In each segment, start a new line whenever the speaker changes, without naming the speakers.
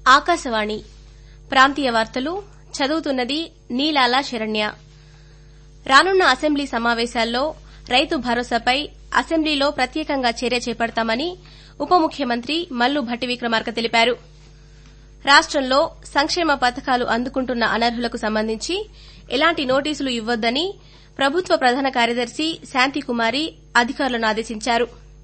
ఆకాశవాణి ప్రాంతీయ వార్తలు చదువుతున్నది నీలాల శరణ్య. రానున్న అసెంబ్లీ సమావేశాల్లో రైతు భరోసాపై అసెంబ్లీలో ప్రత్యేకంగా చర్య చేపడతామని ఉప ముఖ్యమంత్రి మల్లు భట్టి విక్రమార్క తెలిపారు. రాష్టంలో సంక్షేమ పథకాలు అందుకుంటున్న అనర్హులకు సంబంధించి ఎలాంటి నోటీసులు ఇవ్వొద్దని ప్రభుత్వ ప్రధాన కార్యదర్శి శాంతికుమారి అధికారులను ఆదేశించారు.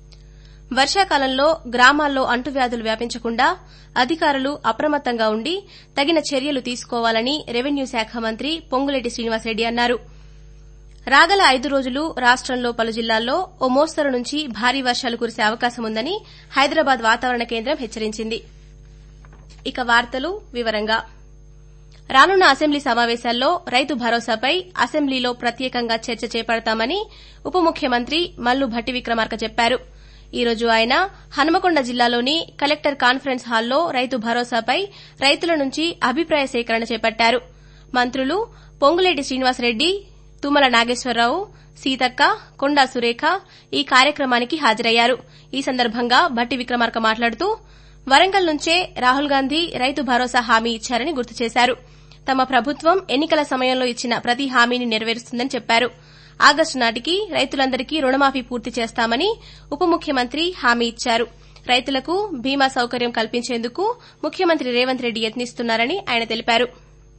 వర్షాకాలంలో గ్రామాల్లో అంటువ్యాధులు వ్యాపించకుండా అధికారులు అప్రమత్తంగా ఉండి తగిన చర్యలు తీసుకోవాలని రెవెన్యూ శాఖ మంత్రి పొంగులేటి శ్రీనివాసరెడ్డి అన్నారు. రాగల 5 రోజులు రాష్టంలో పలు జిల్లాల్లో ఓ మోస్తరు నుంచి భారీ వర్షాలు కురిసే అవకాశముందని హైదరాబాద్ వాతావరణ కేంద్రం హెచ్చరించింది. ఇక వార్తలు వివరంగా రానున్న అసెంబ్లీ సమావేశాల్లో రైతు భరోసాపై అసెంబ్లీలో ప్రత్యేకంగా చర్చ చేపడతామని ఉప ముఖ్యమంత్రి మల్లు భట్టి విక్రమార్క చెప్పారు. ఈ రోజు ఆయన హన్మకొండ జిల్లాలోని కలెక్టర్ కాన్ఫరెన్స్ హాల్లో రైతు భరోసాపై రైతుల నుంచి అభిప్రాయ సేకరణ చేపట్టారు. మంత్రులు పొంగులేటి శ్రీనివాసరెడ్డి, తుమ్మల నాగేశ్వరరావు, సీతక్క, కొండా సురేఖ ఈ కార్యక్రమానికి హాజరయ్యారు. ఈ సందర్భంగా భట్టి విక్రమార్క మాట్లాడుతూ వరంగల్ నుంచే రాహుల్ గాంధీ రైతు భరోసా హామీ ఇచ్చారని గుర్తు చేశారు. తమ ప్రభుత్వం ఎన్నికల సమయంలో ఇచ్చిన ప్రతి హామీని నెరవేరుస్తుందని చెప్పారు. ఆగస్టు నాటికి రైతులందరికీ రుణమాఫీ పూర్తి చేస్తామని ఉప ముఖ్యమంత్రి హామీ ఇచ్చారు. రైతులకు బీమా సౌకర్యం కల్పించేందుకు ముఖ్యమంత్రి రేవంత్ రెడ్డి యత్నిస్తున్నారని ఆయన తెలిపారు.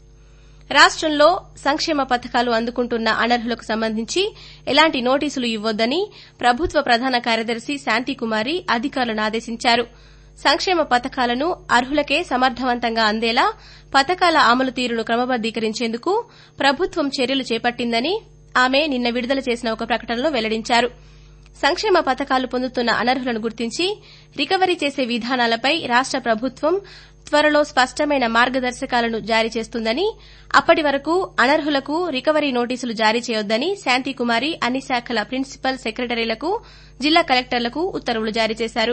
రాష్టంలో సంక్షేమ పథకాలు అందుకుంటున్న అనర్హులకు సంబంధించి ఎలాంటి నోటీసులు ఇవ్వొద్దని ప్రభుత్వ ప్రధాన కార్యదర్శి శాంతికుమారి అధికారులను ఆదేశించారు. సంక్షేమ పథకాలను అర్హులకే సమర్థవంతంగా అందేలా పథకాల అమలు తీరును క్రమబద్దీకరించేందుకు ప్రభుత్వం చర్యలు చేపట్టిందని ఆమె నిన్న విడుదల చేసిన ఒక ప్రకటనలో వెల్లడించారు. సంక్షేమ పథకాలు పొందుతున్న అనర్హులను గుర్తించి రికవరీ చేసే విధానాలపై రాష్ట ప్రభుత్వం త్వరలో స్పష్టమైన మార్గదర్శకాలను జారీ చేస్తుందని, అప్పటి వరకు అనర్హులకు రికవరీ నోటీసులు జారీ చేయొద్దని శాంతికుమారి అన్ని శాఖల ప్రిన్సిపల్ సెక్రటరీలకు, జిల్లా కలెక్టర్లకు ఉత్తర్వులు జారీ చేశారు.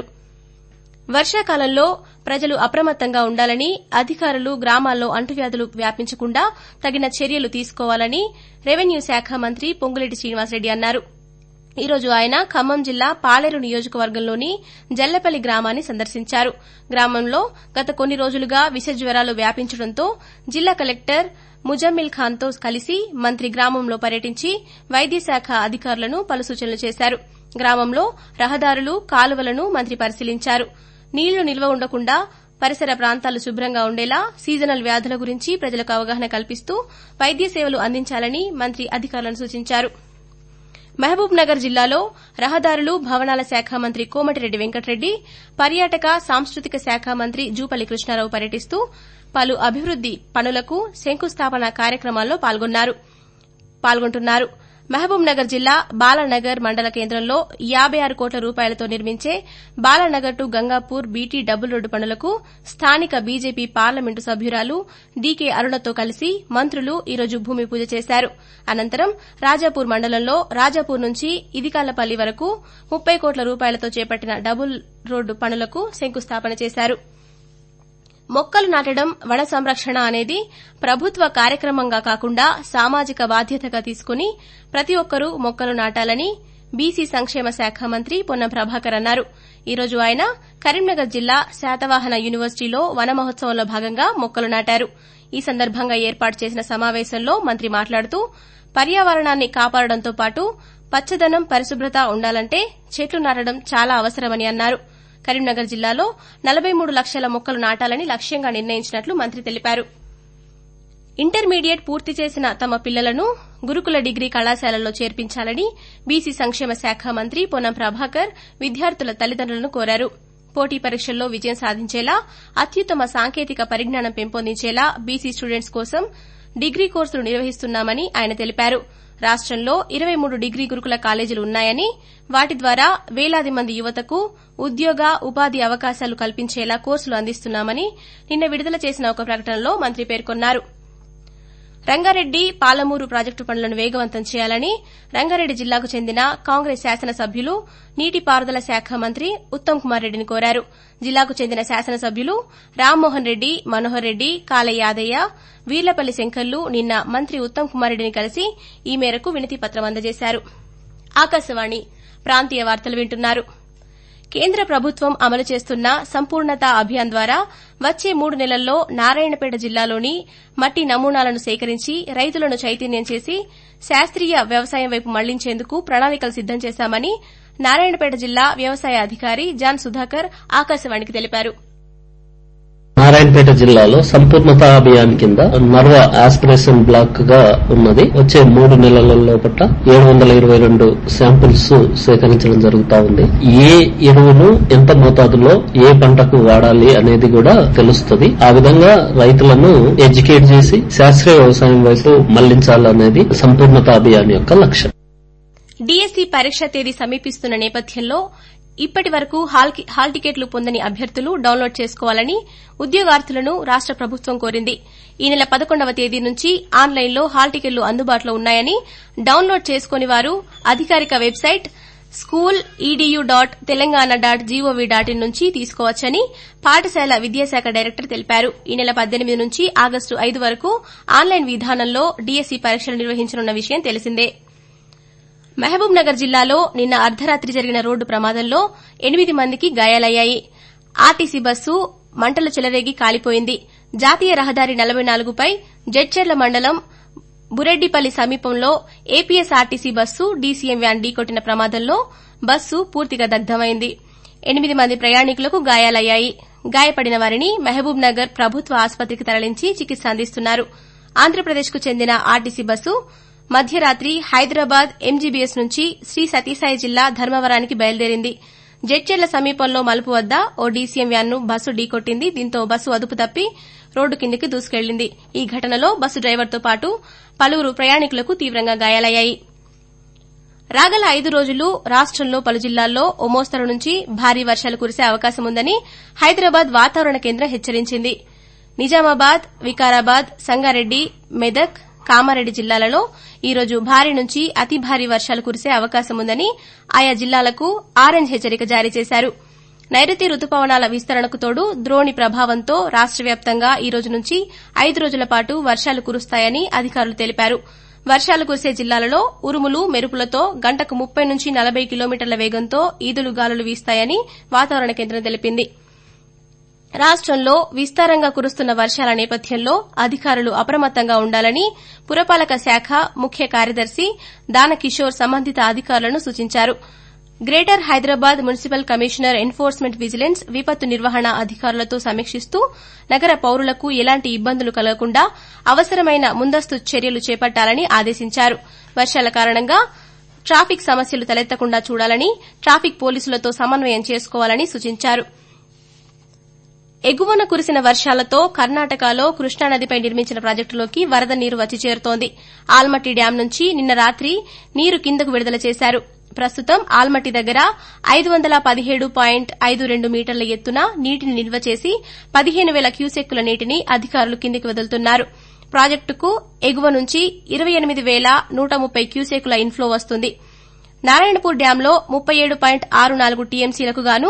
వర్షాకాలంలో ప్రజలు అప్రమత్తంగా ఉండాలని, అధికారులు గ్రామాల్లో అంటువ్యాధులు వ్యాపించకుండా తగిన చర్యలు తీసుకోవాలని రెవెన్యూ శాఖ మంత్రి పొంగులేటి శ్రీనివాసరెడ్డి అన్నారు. ఈ రోజు ఆయన ఖమ్మం జిల్లా పాలేరు నియోజకవర్గంలోని జల్లపల్లి గ్రామాన్ని సందర్శించారు. గ్రామంలో గత కొన్ని రోజులుగా విష జ్వరాలు వ్యాపించడంతో జిల్లా కలెక్టర్ ముజమ్మిల్ ఖాన్తో కలిసి మంత్రి గ్రామంలో పర్యటించి వైద్యశాఖ అధికారులను పలు సూచనలు చేశారు. గ్రామంలో రహదారులు, కాలువలను మంత్రి పరిశీలించారు. నీళ్లు నిల్వ ఉండకుండా పరిసర ప్రాంతాలు శుభ్రంగా ఉండేలా సీజనల్ వ్యాధుల గురించి ప్రజలకు అవగాహన కల్పిస్తూ వైద్య సేవలు అందించాలని మంత్రి అధికారులను సూచించారు. మహబూబ్ నగర్ జిల్లాలో రహదారులు, భవనాల శాఖ మంత్రి కోమటిరెడ్డి వెంకటరెడ్డి, పర్యాటక సాంస్కృతిక శాఖ మంత్రి జూపల్లి కృష్ణారావు పర్యటిస్తూ పలు అభివృద్ది పనులకు శంకుస్థాపన కార్యక్రమాల్లో పాల్గొంటున్నారు. మహబూబ్ నగర్ జిల్లా బాలానగర్ మండల కేంద్రంలో 56 కోట్ల రూపాయలతో నిర్మించే Balanagar to Gangapur BT double road పనులకు స్థానిక బీజేపీ పార్లమెంటు సభ్యురాలు డీకే అరుణతో కలిసి మంత్రులు ఈ రోజు భూమి పూజ చేశారు. అనంతరం రాజాపూర్ మండలంలో రాజాపూర్ నుంచి ఇదికాలపల్లి వరకు 30 కోట్ల రూపాయలతో చేపట్టిన డబుల్ రోడ్డు పనులకు శంకుస్థాపన చేశారు. మొక్కలు నాటడం, వన సంరక్షణ అనేది ప్రభుత్వ కార్యక్రమంగా కాకుండా సామాజిక బాధ్యతగా తీసుకుని ప్రతి ఒక్కరూ మొక్కలు నాటాలని బీసీ సంక్షేమ శాఖ మంత్రి పొన్నం ప్రభాకర్ అన్నారు. ఈ రోజు ఆయన కరీంనగర్ జిల్లా శాతవాహన యూనివర్సిటీలో వన మహోత్సవంలో భాగంగా మొక్కలు నాటారు. ఈ సందర్భంగా ఏర్పాటు చేసిన సమావేశంలో మంత్రి మాట్లాడుతూ పర్యావరణాన్ని కాపాడడంతో పాటు పచ్చదనం, పరిశుభ్రత ఉండాలంటే చెట్లు నాటడం చాలా అవసరమని అన్నారు. కరీంనగర్ జిల్లాలో 43 లక్షల మొక్కలు నాటాలని లక్ష్యంగా నిర్ణయించినట్లు మంత్రి తెలిపారు. ఇంటర్మీడియట్ పూర్తి చేసిన తమ పిల్లలను గురుకుల డిగ్రీ కళాశాలల్లో చేర్పించాలని బీసీ సంక్షేమ శాఖ మంత్రి పొన్నం ప్రభాకర్ విద్యార్థుల తల్లిదండ్రులను కోరారు. పోటీ పరీక్షల్లో విజయం సాధించేలా, అత్యుత్తమ సాంకేతిక పరిజ్ఞానం పెంపొందించేలా బీసీ స్టూడెంట్స్ కోసం డిగ్రీ కోర్సులు నిర్వహిస్తున్నామని ఆయన తెలిపారు. రాష్టంలో 23 డిగ్రీ గురుకుల కాలేజీలు ఉన్నాయని, వాటి ద్వారా వేలాది మంది యువతకు ఉద్యోగ, ఉపాధి అవకాశాలు కల్పించేలా కోర్సులు అందిస్తున్నామని నిన్న విడుదల చేసిన ఒక ప్రకటనలో మంత్రి పేర్కొన్నారు. రంగారెడ్డి, పాలమూరు ప్రాజెక్టు పనులను వేగవంతం చేయాలని రంగారెడ్డి జిల్లాకు చెందిన కాంగ్రెస్ శాసనసభ్యులు, నీటిపారుదల శాఖ మంత్రి ఉత్తమ్ కుమార్ రెడ్డిని కోరారు. జిల్లాకు చెందిన శాసనసభ్యులు రామ్మోహన్ రెడ్డి, మనోహర్ రెడ్డి, కాలే యాదయ్య, వీర్లపల్లి శంకర్లు నిన్న మంత్రి ఉత్తమ్ కుమార్ రెడ్డిని కలిసి ఈ మేరకు వినతి పత్రం అందజేశారు. ఆకాశవాణి ప్రాంతీయ వార్తలు వింటున్నారు. కేంద్ర ప్రభుత్వం అమలు చేస్తున్న సంపూర్ణత అభియాన్ ద్వారా వచ్చే 3 నెలల్లో నారాయణపేట జిల్లాలోని మట్టి నమూనాలను సేకరించి రైతులను చైతన్యం చేసి శాస్త్రీయ వ్యవసాయం వైపు మళ్లించేందుకు ప్రణాళికలు సిద్దం చేశామని నారాయణపేట జిల్లా వ్యవసాయ అధికారి జాన్ సుధాకర్ ఆకాశవాణికి తెలిపారు.
నారాయణపేట జిల్లాలో సంపూర్ణత అభియాన్ కింద నర్వ ఆస్పిరేషన్ బ్లాక్ గా ఉన్నది. వచ్చే 3 నెలల లోపల 722 శాంపిల్స్ సేకరించడం జరుగుతా ఉంది. ఏ ఎరువును ఎంత మోతాదులో ఏ పంటకు వాడాలి అనేది కూడా తెలుస్తుంది. ఆ విధంగా రైతులను ఎడ్యుకేట్ చేసి శాస్త్రీయ వ్యవసాయం వైపు మళ్లించాలనేది సంపూర్ణత అభియాన్ యొక్క లక్ష్యం.
డీఎస్సీ పరీక్ష తేదీ సమీపిస్తున్న నేపథ్యంలో ఇప్పటి వరకు హాల్ టికెట్లు పొందని అభ్యర్థులు డౌన్లోడ్ చేసుకోవాలని ఉద్యోగార్థులను రాష్ట ప్రభుత్వం కోరింది. ఈ నెల 11వ తేదీ నుంచి ఆన్లైన్లో హాల్ టికెట్లు అందుబాటులో ఉన్నాయని డౌన్లోడ్ చేసుకోని వారు అధికారిక వెబ్సైట్ school.edu.telangana.gov.in నుంచి తీసుకోవచ్చని పాఠశాల విద్యాశాఖ డైరెక్టర్ తెలిపారు. ఈ నెల 18 నుంచి ఆగస్టు 5 వరకు ఆన్లైన్ విధానంలో డీఎస్సీ పరీక్షలు నిర్వహించనున్న విషయం తెలిసిందే. మహబూబ్ నగర్ జిల్లాలో నిన్న అర్ధరాత్రి జరిగిన రోడ్డు ప్రమాదంలో 8 మందికి గాయాలయ్యాయి. ఆర్టీసీ బస్సు మంటలు చెలరేగి కాలిపోయింది. జాతీయ రహదారి 44పై జడ్చెర్ల మండలం బురెడ్డిపల్లి సమీపంలో ఏపీఎస్ఆర్టీసీ బస్సు డీసీఎం వ్యాన్ ఢీకొట్టిన ప్రమాదంలో బస్సు పూర్తిగా దగ్ధమైంది. 8 మంది ప్రయాణికులకు గాయాలయ్యాయి. గాయపడిన వారిని మహబూబ్ నగర్ ప్రభుత్వ ఆసుపత్రికి తరలించి చికిత్స అందిస్తున్నారు. ఆంధ్రప్రదేశ్కు చెందిన ఆర్టీసీ బస్సు మధ్యరాత్రి హైదరాబాద్ ఎంజీబీఎస్ నుంచి శ్రీ సతీసాయి జిల్లా ధర్మవరానికి బయలుదేరింది. జడ్చెర్ల సమీపంలో మలుపు వద్ద ఓ డీసీఎం వ్యాన్ను బస్సు ఢీకొట్టింది. దీంతో బస్సు అదుపు తప్పి రోడ్డు కిందికి దూసుకెళ్లింది. ఈ ఘటనలో బస్సు డ్రైవర్తో పాటు పలువురు ప్రయాణికులకు తీవ్రంగా గాయాలయ్యాయి. రాగల 5 రోజులు రాష్టంలో పలు జిల్లాల్లో ఓ మోస్తరు నుంచి భారీ వర్షాలు కురిసే అవకాశముందని హైదరాబాద్ వాతావరణ కేంద్రం హెచ్చరించింది. నిజామాబాద్, వికారాబాద్, సంగారెడ్డి, మెదక్, కామారెడ్డి జిల్లాలలో ఈ రోజు భారీ నుంచి అతి భారీ వర్షాలు కురిసే అవకాశముందని ఆయా జిల్లాలకు ఆరెంజ్ హెచ్చరిక జారీ చేశారు. నైరుతి రుతుపవనాల విస్తరణకు తోడు ద్రోణి ప్రభావంతో రాష్ట వ్యాప్తంగా ఈ రోజు నుంచి 5 రోజుల పాటు వర్షాలు కురుస్తాయని అధికారులు తెలిపారు. వర్షాలు కురిసే జిల్లాలలో ఉరుములు, మెరుపులతో గంటకు 30 నుంచి 40 కిలోమీటర్ల వేగంతో ఈదులు గాలులు వీస్తాయని వాతావరణ కేంద్రం తెలిపింది. రాష్టంలో విస్తారంగా కురుస్తున్న వర్షాల నేపథ్యంలో అధికారులు అప్రమత్తంగా ఉండాలని పురపాలక శాఖ ముఖ్య కార్యదర్శి దానకిషోర్ సంబంధిత అధికారులను సూచించారు. Greater Hyderabad municipal commissioner enforcement vigilance విపత్తు నిర్వహణ అధికారులతో సమీక్షిస్తూ నగర పౌరులకు ఎలాంటి ఇబ్బందులు కలగకుండా అవసరమైన ముందస్తు చర్యలు చేపట్టాలని ఆదేశించారు. వర్షాల కారణంగా ట్రాఫిక్ సమస్యలు తలెత్తకుండా చూడాలని, ట్రాఫిక్ పోలీసులతో సమన్వయం చేసుకోవాలని సూచించారు. ఎగువన కురిసిన వర్షాలతో కర్ణాటకలో కృష్ణానదిపై నిర్మించిన ప్రాజెక్టులోకి వరద నీరు వచ్చి చేరుతోంది. ఆల్మట్టి డ్యాం నుంచి నిన్న రాత్రి నీరు కిందకు విడుదల చేశారు. ప్రస్తుతం ఆల్మట్టి దగ్గర 517.52 మీటర్ల ఎత్తున నీటిని నిల్వ చేసి 15,000 క్యూసెక్కుల నీటిని అధికారులు కిందికి వదులుతున్నారు. ప్రాజెక్టుకు ఎగువ నుంచి 28,130 క్యూసెక్కుల ఇన్ఫ్లో వస్తుంది. నారాయణపూర్ డ్యాంలో 37.64 టీఎంసీలకు గాను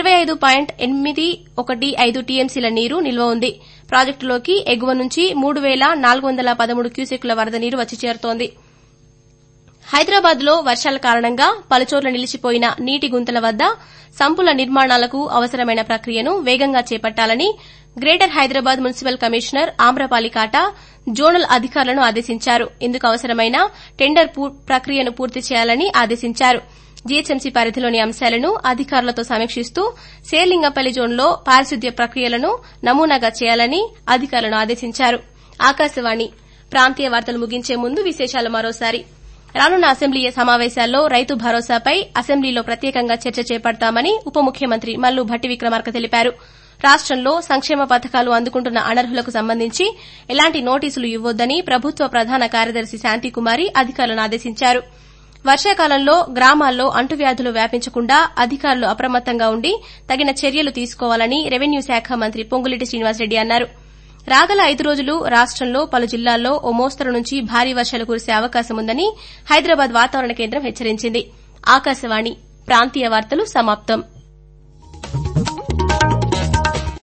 25.815 టీఎంసీల నీరు నిల్వ ఉంది. ప్రాజెక్టులోకి ఎగువ నుంచి 3,413 క్యూసెక్కుల వరద నీరు వచ్చి చేరుతోంది. హైదరాబాద్ లో వర్షాల కారణంగా పలుచోట్ల నిలిచిపోయిన నీటి గుంతల వద్ద సంపుల నిర్మాణాలకు అవసరమైన ప్రక్రియను వేగంగా చేపట్టాలని greater Hyderabad municipal commissioner Amrapali Kata zonal అధికారులను ఆదేశించారు. ఇందుకు అవసరమైన టెండర్ ప్రక్రియను పూర్తి చేయాలని ఆదేశించారు. జీహెచ్ఎంసీ పరిధిలోని అంశాలను అధికారులతో సమీక్షిస్తూ శేర్లింగంపల్లి జోన్లో పారిశుద్ధ్య ప్రక్రియలను నమూనాగా చేయాలని అధికారులను ఆదేశించారు. ఆకాశవాణి ప్రాంతీయ వార్తలు ముగించే ముందు విశేషాలు మరోసారి. రానున్న అసెంబ్లీ సమావేశాల్లో రైతు భరోసాపై అసెంబ్లీలో ప్రత్యేకంగా చర్చ చేపడతామని ఉప ముఖ్యమంత్రి మల్లు భట్టి విక్రమార్క తెలిపారు. రాష్టంలో సంక్షేమ పథకాలు అందుకుంటున్న అనర్హులకు సంబంధించి ఎలాంటి నోటీసులు ఇవ్వొద్దని ప్రభుత్వ ప్రధాన కార్యదర్శి శాంతికుమారి అధికారులను ఆదేశించారు. వర్షాకాలంలో గ్రామాల్లో అంటువ్యాధులు వ్యాపించకుండా అధికారులు అప్రమత్తంగా ఉండి తగిన చర్యలు తీసుకోవాలని రెవెన్యూ శాఖ మంత్రి పొంగులేటి శ్రీనివాసరెడ్డి అన్నారు. రాగల 5 రోజులు రాష్టంలో పలు జిల్లాల్లో ఓ మోస్తరు నుంచి భారీ వర్షాలు కురిసే అవకాశముందని హైదరాబాద్ వాతావరణ కేంద్రం హెచ్చరించింది. ఆకాశవాణి ప్రాంతీయ వార్తలు సమాప్తం.